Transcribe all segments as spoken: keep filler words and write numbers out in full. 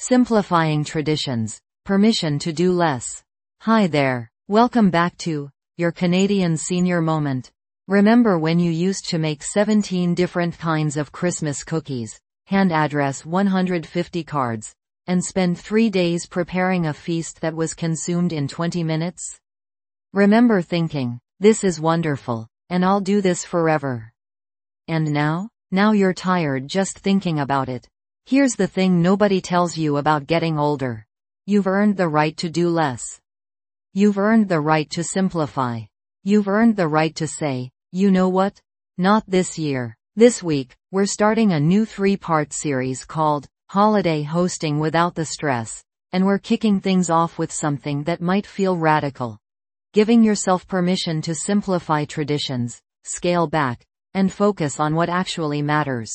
Simplifying traditions. Permission to do less. Hi there. Welcome back to your Canadian Senior Moment. Remember when you used to make seventeen different kinds of Christmas cookies, hand address one hundred fifty cards, and spend three days preparing a feast that was consumed in twenty minutes? Remember thinking, this is wonderful, and I'll do this forever. And now? Now you're tired just thinking about it. Here's the thing nobody tells you about getting older. You've earned the right to do less. You've earned the right to simplify. You've earned the right to say, you know what? Not this year. This week, we're starting a new three-part series called Holiday Hosting Without the Stress, and we're kicking things off with something that might feel radical. Giving yourself permission to simplify traditions, scale back, and focus on what actually matters.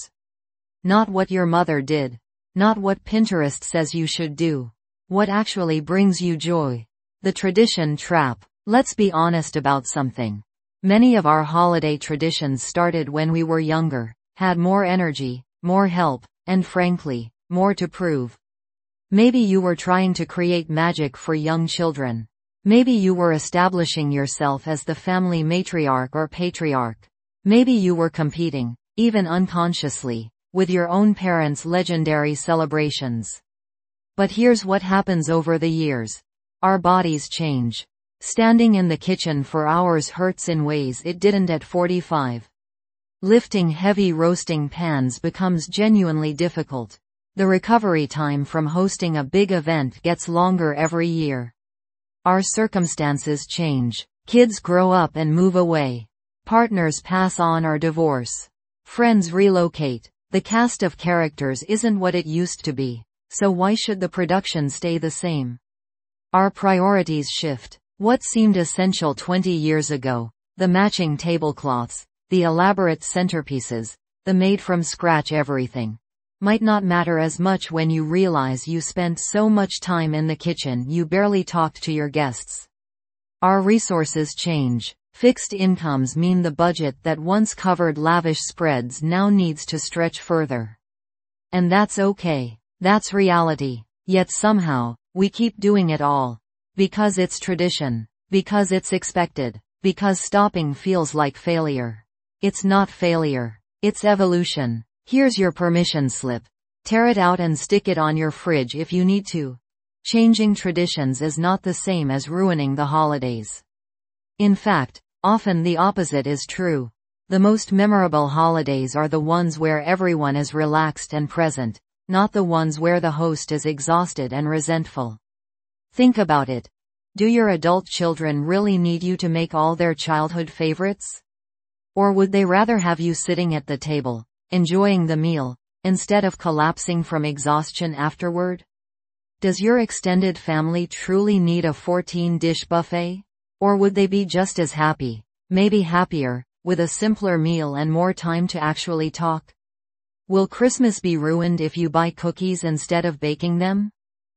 Not what your mother did. Not what Pinterest says you should do. What actually brings you joy. The tradition trap. Let's be honest about something. Many of our holiday traditions started when we were younger, had more energy, more help, and frankly, more to prove. Maybe you were trying to create magic for young children. Maybe you were establishing yourself as the family matriarch or patriarch. Maybe you were competing, even unconsciously, with your own parents' legendary celebrations. But here's what happens over the years. Our bodies change. Standing in the kitchen for hours hurts in ways it didn't at forty-five. Lifting heavy roasting pans becomes genuinely difficult. The recovery time from hosting a big event gets longer every year. Our circumstances change. Kids grow up and move away. Partners pass on or divorce. Friends relocate. The cast of characters isn't what it used to be, so why should the production stay the same? Our priorities shift. What seemed essential twenty years ago, the matching tablecloths, the elaborate centerpieces, the made-from-scratch everything, might not matter as much when you realize you spent so much time in the kitchen you barely talked to your guests. Our resources change. Fixed incomes mean the budget that once covered lavish spreads now needs to stretch further. And that's okay. That's reality. Yet somehow, we keep doing it all. Because it's tradition. Because it's expected. Because stopping feels like failure. It's not failure. It's evolution. Here's your permission slip. Tear it out and stick it on your fridge if you need to. Changing traditions is not the same as ruining the holidays. In fact, often the opposite is true. The most memorable holidays are the ones where everyone is relaxed and present, not the ones where the host is exhausted and resentful. Think about it. Do your adult children really need you to make all their childhood favorites? Or would they rather have you sitting at the table, enjoying the meal, instead of collapsing from exhaustion afterward? Does your extended family truly need a fourteen-dish buffet? Or would they be just as happy, maybe happier, with a simpler meal and more time to actually talk? Will Christmas be ruined if you buy cookies instead of baking them?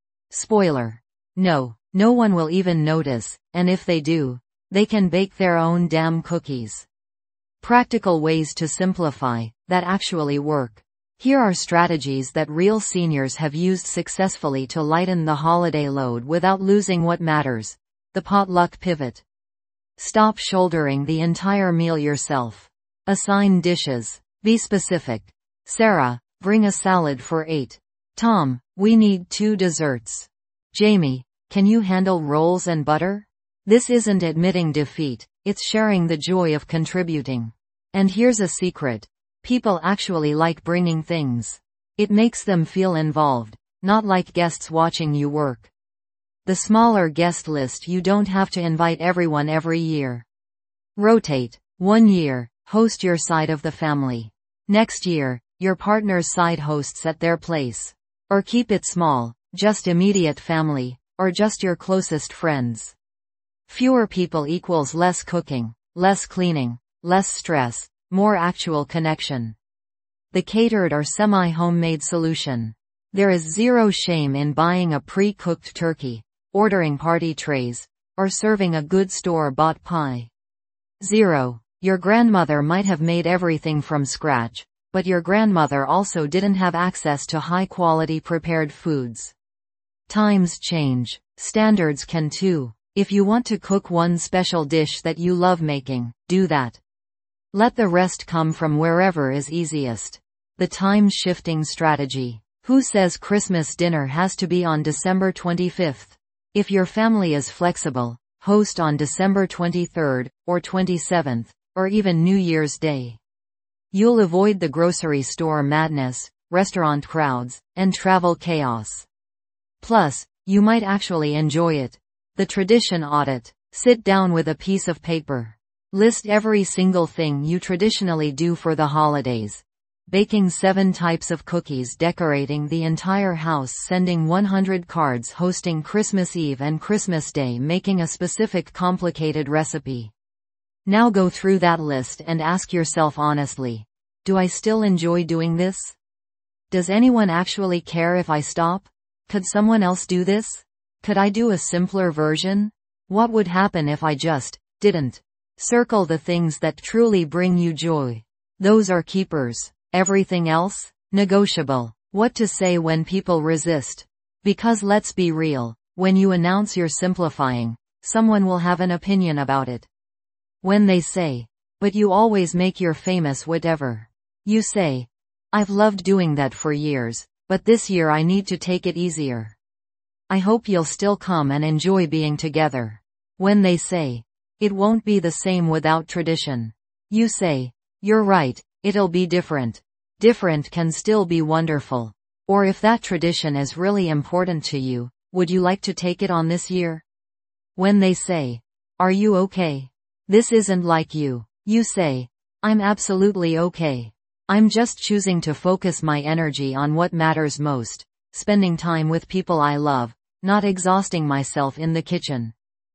Spoiler. No, no one will even notice, and if they do, they can bake their own damn cookies. Practical ways to simplify, that actually work. Here are strategies that real seniors have used successfully to lighten the holiday load without losing what matters. The potluck pivot. Stop shouldering the entire meal yourself. Assign dishes. Be specific. Sarah, bring a salad for eight. Tom, we need two desserts. Jamie, can you handle rolls and butter? This isn't admitting defeat, it's sharing the joy of contributing. And here's a secret. People actually like bringing things. It makes them feel involved, not like guests watching you work. The smaller guest list you don't have to invite everyone every year. Rotate. One year, host your side of the family. Next year, your partner's side hosts at their place. Or keep it small, just immediate family, or just your closest friends. Fewer people equals less cooking, less cleaning, less stress, more actual connection. The catered or semi-homemade solution. There is zero shame in buying a pre-cooked turkey, ordering party trays, or serving a good store-bought pie. Zero. Your grandmother might have made everything from scratch, but your grandmother also didn't have access to high-quality prepared foods. Times change. Standards can too. If you want to cook one special dish that you love making, do that. Let the rest come from wherever is easiest. The time-shifting strategy. Who says Christmas dinner has to be on December twenty-fifth? If your family is flexible, host on December twenty-third, or twenty-seventh, or even New Year's Day. You'll avoid the grocery store madness, restaurant crowds, and travel chaos. Plus, you might actually enjoy it. The tradition audit. Sit down with a piece of paper. List every single thing you traditionally do for the holidays. Baking seven types of cookies, decorating the entire house, sending one hundred cards, hosting Christmas Eve and Christmas Day, making a specific complicated recipe. Now go through that list and ask yourself honestly, do I still enjoy doing this? Does anyone actually care if I stop? Could someone else do this? Could I do a simpler version? What would happen if I just didn't? Circle the things that truly bring you joy. Those are keepers. Everything else? Negotiable. What to say when people resist? Because let's be real, when you announce you're simplifying, someone will have an opinion about it. When they say, but you always make your famous whatever. You say, I've loved doing that for years, but this year I need to take it easier. I hope you'll still come and enjoy being together. When they say, it won't be the same without tradition. You say, you're right, it'll be different. Different can still be wonderful. Or if that tradition is really important to you, would you like to take it on this year? When they say, are you okay? This isn't like you. You say, I'm absolutely okay. I'm just choosing to focus my energy on what matters most. Spending time with people I love, not exhausting myself in the kitchen.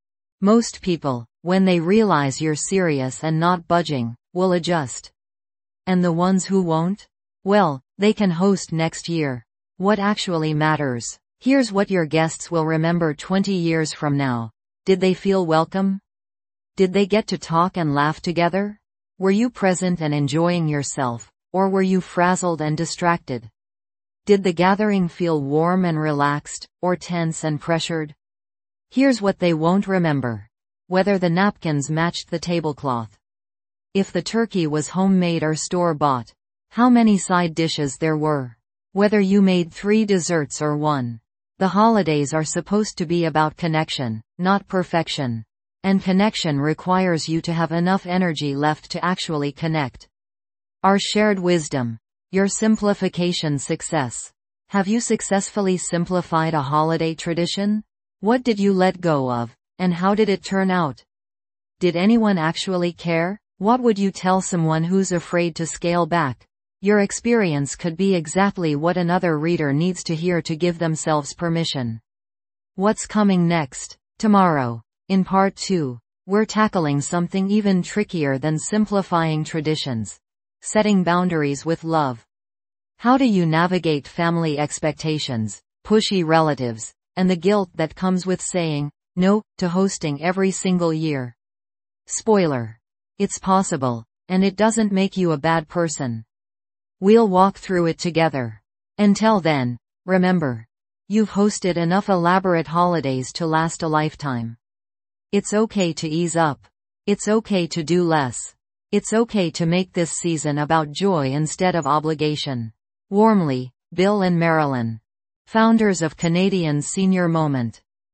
Most people, when they realize you're serious and not budging, will adjust. And the ones who won't? Well, they can host next year. What actually matters? Here's what your guests will remember twenty years from now. Did they feel welcome? Did they get to talk and laugh together? Were you present and enjoying yourself, or were you frazzled and distracted? Did the gathering feel warm and relaxed, or tense and pressured? Here's what they won't remember. Whether the napkins matched the tablecloth. If the turkey was homemade or store-bought. How many side dishes there were. Whether you made three desserts or one. The holidays are supposed to be about connection, not perfection. And connection requires you to have enough energy left to actually connect. Our shared wisdom. Your simplification success. Have you successfully simplified a holiday tradition? What did you let go of, and how did it turn out? Did anyone actually care? What would you tell someone who's afraid to scale back? Your experience could be exactly what another reader needs to hear to give themselves permission. What's coming next? Tomorrow, in part two, we're tackling something even trickier than simplifying traditions. Setting boundaries with love. How do you navigate family expectations, pushy relatives, and the guilt that comes with saying no to hosting every single year? Spoiler. It's possible, and it doesn't make you a bad person. We'll walk through it together. Until then, remember, you've hosted enough elaborate holidays to last a lifetime. It's okay to ease up. It's okay to do less. It's okay to make this season about joy instead of obligation. Warmly, Bill and Marilyn. Founders of Canadian Senior Moment.